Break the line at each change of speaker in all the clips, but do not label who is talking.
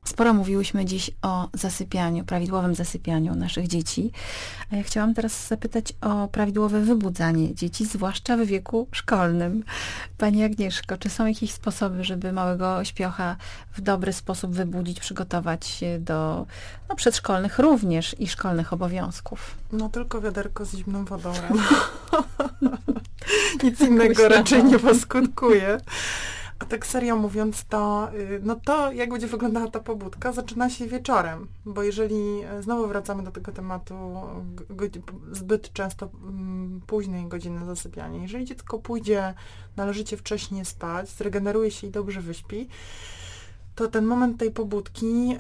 Sporo mówiłyśmy dziś o zasypianiu, prawidłowym zasypianiu naszych dzieci. A ja chciałam teraz zapytać o prawidłowe wybudzanie dzieci, zwłaszcza w wieku szkolnym. Pani Agnieszko, czy są jakieś sposoby, żeby małego śpiocha w dobry sposób wybudzić, przygotować się do przedszkolnych również i szkolnych obowiązków?
No tylko wiaderko z zimną wodą rano. Nic innego raczej nie poskutkuje. A tak serio mówiąc, to jak będzie wyglądała ta pobudka, zaczyna się wieczorem, bo jeżeli znowu wracamy do tego tematu zbyt często późnej godziny zasypiania, jeżeli dziecko pójdzie należycie wcześnie spać, zregeneruje się i dobrze wyśpi, to ten moment tej pobudki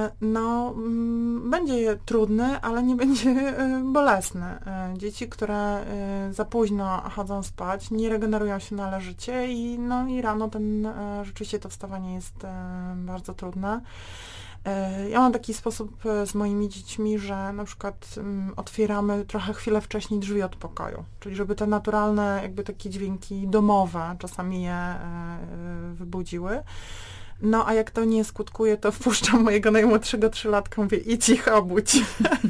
będzie trudny, ale nie będzie bolesny. Dzieci, które za późno chodzą spać, nie regenerują się należycie i rano rzeczywiście to wstawanie jest bardzo trudne. Ja mam taki sposób z moimi dziećmi, że na przykład otwieramy trochę chwilę wcześniej drzwi od pokoju, czyli żeby te naturalne jakby takie dźwięki domowe czasami je wybudziły. No, a jak to nie skutkuje, to wpuszczam mojego najmłodszego 3-latka, mówię, idź ich obudź.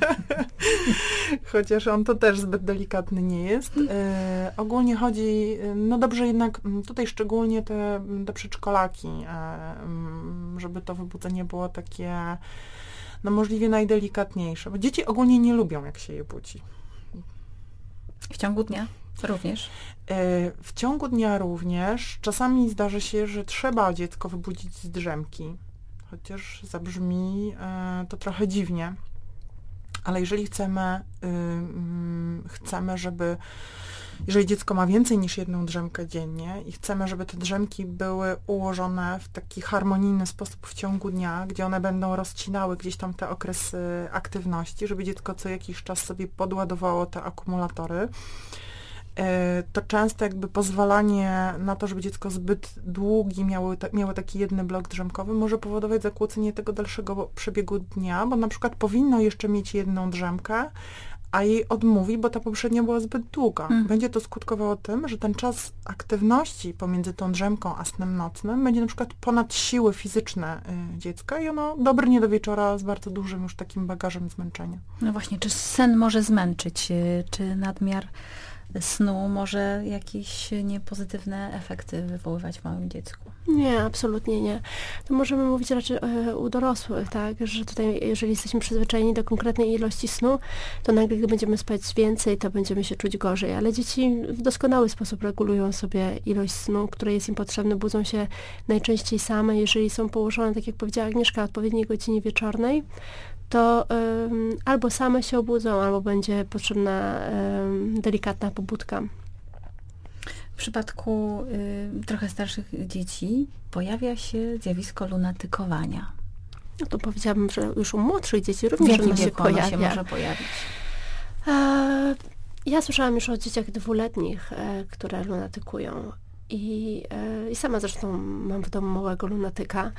Chociaż on to też zbyt delikatny nie jest. Ogólnie chodzi, dobrze jednak tutaj szczególnie te przedszkolaki, żeby to wybudzenie było takie, możliwie najdelikatniejsze, bo dzieci ogólnie nie lubią, jak się je budzi.
W ciągu dnia również?
W ciągu dnia również. Czasami zdarzy się, że trzeba dziecko wybudzić z drzemki, chociaż zabrzmi to trochę dziwnie. Ale jeżeli chcemy, jeżeli dziecko ma więcej niż jedną drzemkę dziennie i chcemy, żeby te drzemki były ułożone w taki harmonijny sposób w ciągu dnia, gdzie one będą rozcinały gdzieś tam te okresy aktywności, żeby dziecko co jakiś czas sobie podładowało te akumulatory, to często jakby pozwalanie na to, żeby dziecko zbyt długi miało taki jedny blok drzemkowy, może powodować zakłócenie tego dalszego przebiegu dnia, bo na przykład powinno jeszcze mieć jedną drzemkę, a jej odmówi, bo ta poprzednia była zbyt długa. Będzie to skutkowało tym, że ten czas aktywności pomiędzy tą drzemką a snem nocnym będzie na przykład ponad siły fizyczne dziecka i ono dobrnie do wieczora z bardzo dużym już takim bagażem zmęczenia.
No właśnie, czy sen może zmęczyć, czy nadmiar snu może jakieś niepozytywne efekty wywoływać w małym dziecku?
Nie, absolutnie nie. To możemy mówić raczej u dorosłych, tak, że tutaj jeżeli jesteśmy przyzwyczajeni do konkretnej ilości snu, to nagle gdy będziemy spać więcej, to będziemy się czuć gorzej, ale dzieci w doskonały sposób regulują sobie ilość snu, który jest im potrzebny, budzą się najczęściej same, jeżeli są położone, tak jak powiedziała Agnieszka, w odpowiedniej godzinie wieczornej, to albo same się obudzą, albo będzie potrzebna delikatna pobudka.
W przypadku trochę starszych dzieci pojawia się zjawisko lunatykowania.
No to powiedziałabym, że już u młodszych dzieci również ono się pojawia.
Ono się może pojawić?
Ja słyszałam już o dzieciach 2-letnich, które lunatykują. I sama mam w domu małego lunatyka.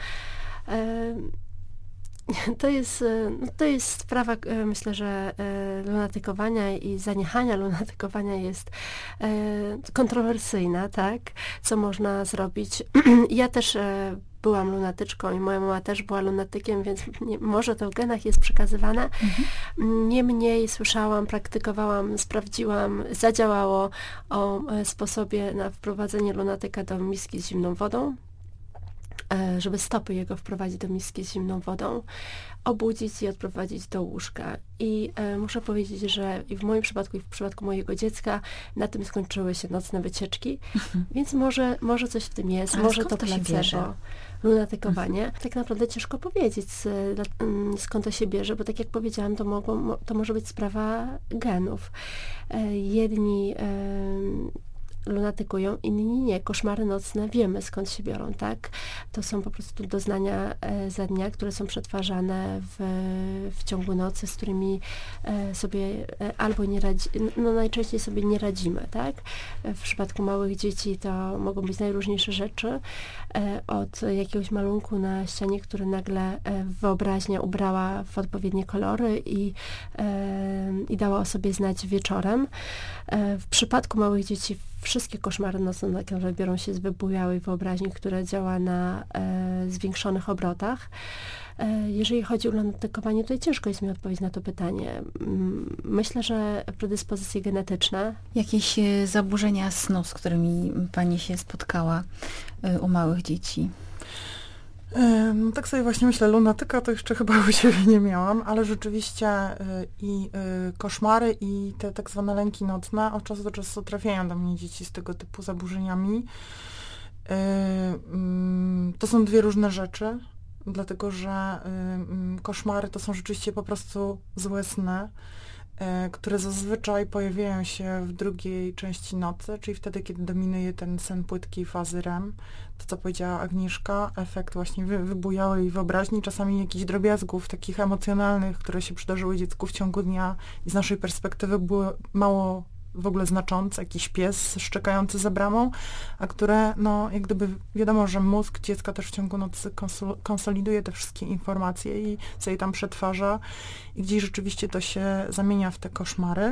To jest sprawa, myślę, że lunatykowania i zaniechania lunatykowania jest kontrowersyjna, tak? Co można zrobić? Ja też byłam lunatyczką i moja mama też była lunatykiem, więc może to w genach jest przekazywane. Niemniej słyszałam, praktykowałam, sprawdziłam, zadziałało o sposobie na wprowadzenie lunatyka do miski z zimną wodą, żeby stopy jego wprowadzić do miski z zimną wodą, obudzić i odprowadzić do łóżka. I muszę powiedzieć, że i w moim przypadku, i w przypadku mojego dziecka na tym skończyły się nocne wycieczki, więc może coś w tym jest,
ale
może to placebo, lunatykowanie. Tak naprawdę ciężko powiedzieć, skąd to się bierze, bo tak jak powiedziałam, to może być sprawa genów. Jedni lunatykują, inni nie. Koszmary nocne wiemy, skąd się biorą, tak? To są po prostu doznania za dnia, które są przetwarzane w ciągu nocy, z którymi sobie albo nie radzimy, najczęściej sobie nie radzimy, tak? W przypadku małych dzieci to mogą być najróżniejsze rzeczy, od jakiegoś malunku na ścianie, który nagle wyobraźnia ubrała w odpowiednie kolory i dała o sobie znać wieczorem. W przypadku małych dzieci wszystkie koszmary nocne naprawdę biorą się z wybujałej wyobraźni, która działa na zwiększonych obrotach. Jeżeli chodzi o lunatykowanie, tutaj ciężko jest mi odpowiedzieć na to pytanie. Myślę, że predyspozycje genetyczne.
Jakieś zaburzenia snu, z którymi pani się spotkała u małych dzieci?
No tak sobie właśnie myślę, lunatyka to jeszcze chyba u siebie nie miałam, ale rzeczywiście i koszmary i te tak zwane lęki nocne od czasu do czasu trafiają do mnie dzieci z tego typu zaburzeniami. To są dwie różne rzeczy, dlatego że koszmary to są rzeczywiście po prostu złe sny, które zazwyczaj pojawiają się w drugiej części nocy, czyli wtedy, kiedy dominuje ten sen płytkiej fazy REM. To, co powiedziała Agnieszka, efekt właśnie wybujałej wyobraźni, czasami jakichś drobiazgów takich emocjonalnych, które się przydarzyły dziecku w ciągu dnia i z naszej perspektywy były mało w ogóle znaczące, jakiś pies szczekający za bramą, a które, no, jak gdyby wiadomo, że mózg dziecka też w ciągu nocy konsoliduje te wszystkie informacje i sobie tam przetwarza i gdzieś rzeczywiście to się zamienia w te koszmary.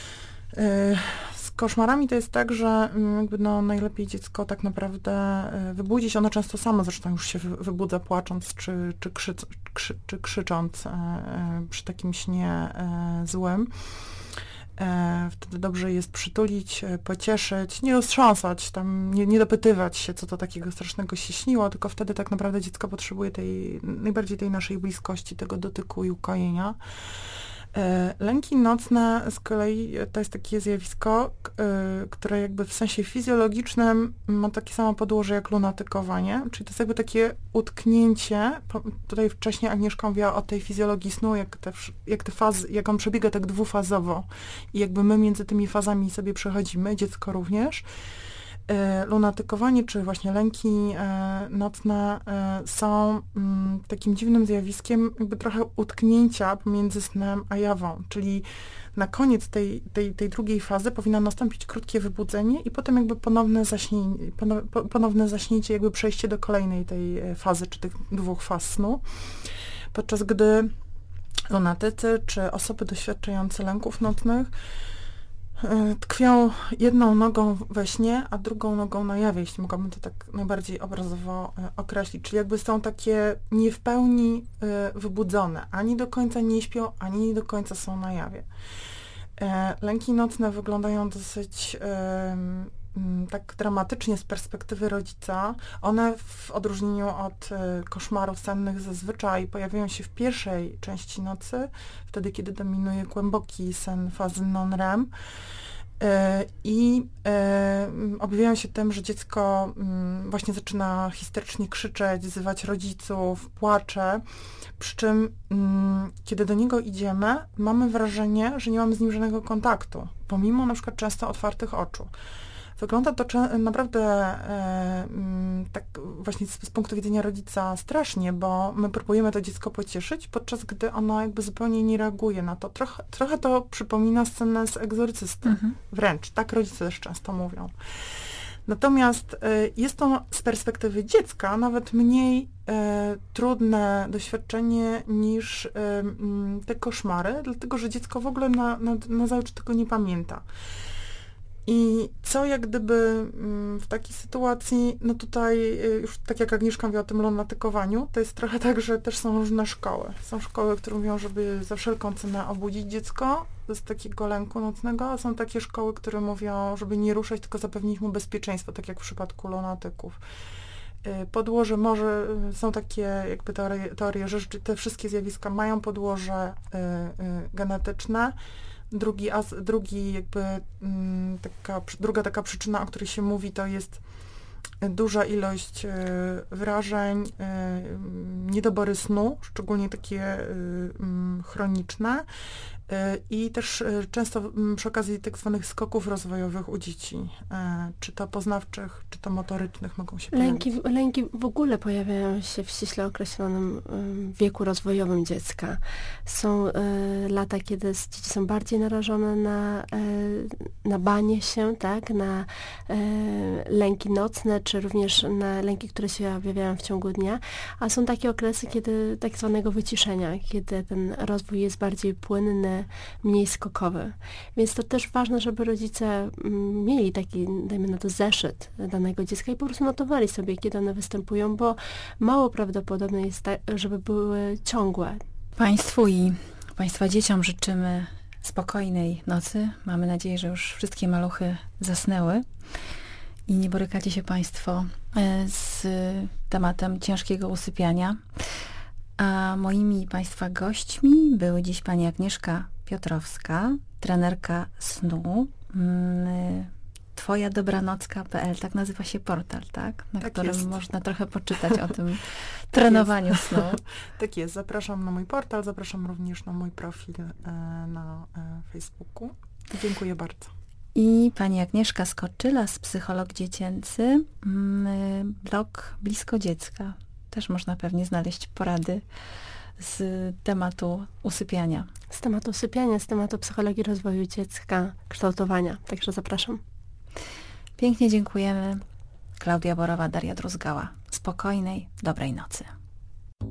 Z koszmarami to jest tak, że jakby no, najlepiej dziecko tak naprawdę wybudzić. Ono często samo zresztą już się wybudza płacząc czy krzycząc przy takim śnie złym. Wtedy dobrze jest przytulić, pocieszyć, nie roztrząsać, tam nie dopytywać się, co to takiego strasznego się śniło, tylko wtedy tak naprawdę dziecko potrzebuje najbardziej tej naszej bliskości, tego dotyku i ukojenia. Lęki nocne z kolei to jest takie zjawisko, które jakby w sensie fizjologicznym ma takie samo podłoże jak lunatykowanie, czyli to jest jakby takie utknięcie. Tutaj wcześniej Agnieszka mówiła o tej fizjologii snu, jak te fazy, jak on przebiega tak dwufazowo i jakby my między tymi fazami sobie przechodzimy, dziecko również. Lunatykowanie, czy właśnie lęki nocne są takim dziwnym zjawiskiem jakby trochę utknięcia pomiędzy snem a jawą, czyli na koniec tej drugiej fazy powinno nastąpić krótkie wybudzenie i potem jakby ponowne zaśnięcie, jakby przejście do kolejnej tej fazy, czy tych dwóch faz snu, podczas gdy lunatycy, czy osoby doświadczające lęków nocnych tkwią jedną nogą we śnie, a drugą nogą na jawie, jeśli mogłabym to tak najbardziej obrazowo określić. Czyli jakby są takie nie w pełni wybudzone. Ani do końca nie śpią, ani nie do końca są na jawie. Lęki nocne wyglądają dosyć tak dramatycznie z perspektywy rodzica. One w odróżnieniu od koszmarów sennych zazwyczaj pojawiają się w pierwszej części nocy, wtedy kiedy dominuje głęboki sen fazy non-REM i objawiają się tym, że dziecko właśnie zaczyna histerycznie krzyczeć, wzywać rodziców, płacze, przy czym kiedy do niego idziemy, mamy wrażenie, że nie mamy z nim żadnego kontaktu, pomimo na przykład często otwartych oczu. Wygląda to naprawdę tak właśnie z punktu widzenia rodzica strasznie, bo my próbujemy to dziecko pocieszyć, podczas gdy ono jakby zupełnie nie reaguje na to. Trochę to przypomina scenę z Egzorcysty. Wręcz, tak rodzice też często mówią. Natomiast jest to z perspektywy dziecka nawet mniej trudne doświadczenie niż te koszmary, dlatego że dziecko w ogóle na zajutrz tego nie pamięta. I co jak gdyby w takiej sytuacji, no tutaj już tak jak Agnieszka mówiła o tym lunatykowaniu, to jest trochę tak, że też są różne szkoły. Są szkoły, które mówią, żeby za wszelką cenę obudzić dziecko z takiego lęku nocnego, a są takie szkoły, które mówią, żeby nie ruszać, tylko zapewnić mu bezpieczeństwo, tak jak w przypadku lunatyków. Podłoże może, są takie jakby teorie, że te wszystkie zjawiska mają podłoże genetyczne. Druga taka przyczyna, o której się mówi, to jest duża ilość wrażeń, niedobory snu, szczególnie takie chroniczne i też często przy okazji tak zwanych skoków rozwojowych u dzieci, czy to poznawczych, czy to motorycznych mogą się pojawić.
Lęki w ogóle pojawiają się w ściśle określonym wieku rozwojowym dziecka. Są lata, kiedy dzieci są bardziej narażone na banie się, tak, na lęki nocne, czy również na lęki, które się objawiają w ciągu dnia, a są takie okresy, kiedy tak zwanego wyciszenia, kiedy ten rozwój jest bardziej płynny, mniej skokowy. Więc to też ważne, żeby rodzice mieli taki, dajmy na to, zeszyt danego dziecka i po prostu notowali sobie, kiedy one występują, bo mało prawdopodobne jest, żeby były ciągłe.
Państwu i Państwa dzieciom życzymy spokojnej nocy. Mamy nadzieję, że już wszystkie maluchy zasnęły i nie borykacie się Państwo z tematem ciężkiego usypiania. A moimi Państwa gośćmi były dziś pani Agnieszka Piotrowska, trenerka snu, twojadobranoc.pl, tak nazywa się portal, tak? Na
tak
którym
jest.
można trochę poczytać o tym trenowaniu snu.
Tak jest, zapraszam na mój portal, zapraszam również na mój profil na Facebooku. Dziękuję bardzo.
I pani Agnieszka Skoczylas, psycholog dziecięcy, blog Blisko Dziecka. Też można pewnie znaleźć porady z tematu usypiania.
Z tematu usypiania, z tematu psychologii rozwoju dziecka, kształtowania. Także zapraszam.
Pięknie dziękujemy. Klaudia Borowa, Daria Druzgała. Spokojnej, dobrej nocy.